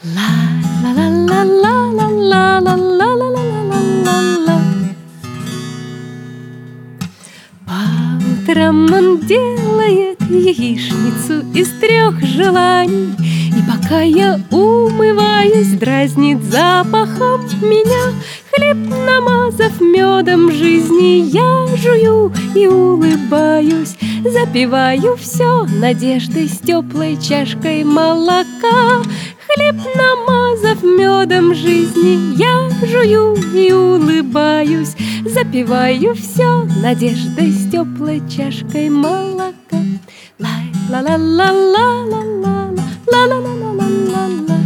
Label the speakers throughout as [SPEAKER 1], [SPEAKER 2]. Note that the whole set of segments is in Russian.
[SPEAKER 1] Ла ла ла ла ла ла ла ла ла ла ла ла ла. По утрам он делает яичницу из 3 желаний, и пока я умываюсь, дразнит запахом меня. Хлеб, намазав медом жизни, я жую и улыбаюсь, запиваю все надеждой с теплой чашкой молока. Хлеб, намазав медом жизни, я жую и улыбаюсь, запиваю все надеждой с теплой чашкой молока. Лай ла ла ла ла ла ла ла ла ла ла ла ла.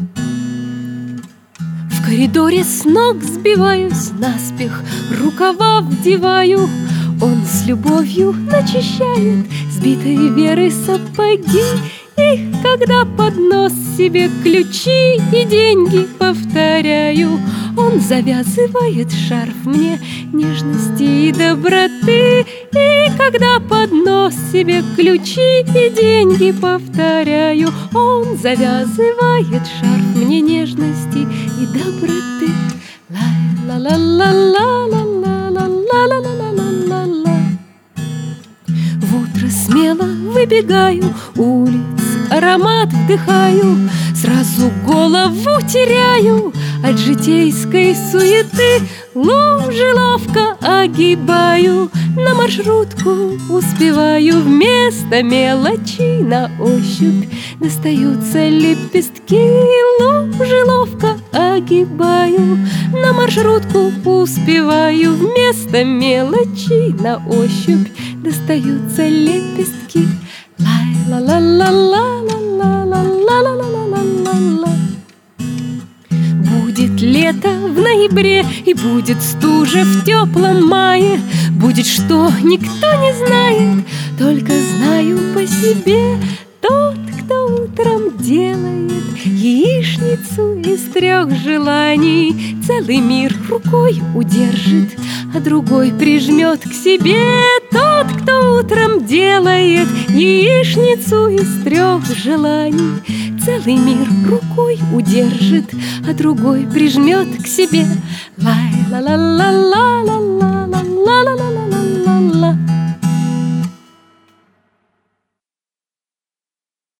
[SPEAKER 1] В коридоре с ног сбиваюсь наспех, рукава вдеваю. Он с любовью начищает сбитые Веры сапоги. И когда под нос себе ключи и деньги повторяю, он завязывает шарф мне нежности и доброты. И когда под нос себе ключи и деньги повторяю, он завязывает шарф мне нежности и доброты. Ла ла ла ла ла ла ла ла ла ла ла ла. В утро смело выбегаю, улиц аромат вдыхаю, сразу голову теряю от житейской суеты. Лужи ловко огибаю, на маршрутку успеваю. Вместо мелочи на ощупь достаются лепестки. Лужи ловко огибаю, на маршрутку успеваю. Вместо мелочи на ощупь достаются лепестки. Лай ла ла ла ла ла ла ла ла ла ла ла. Будет лето в ноябре и будет стужа в теплом мае. Будет что, никто не знает, только знаю по себе. Тот, кто утром делает яичницу из 3 желаний, целый мир рукой удержит, а другой прижмет к себе. Тот, кто утром делает яичницу из 3 желаний, целый мир рукой удержит, а другой прижмет к себе. Лай ла ла ла ла ла ла ла ла ла ла ла ла.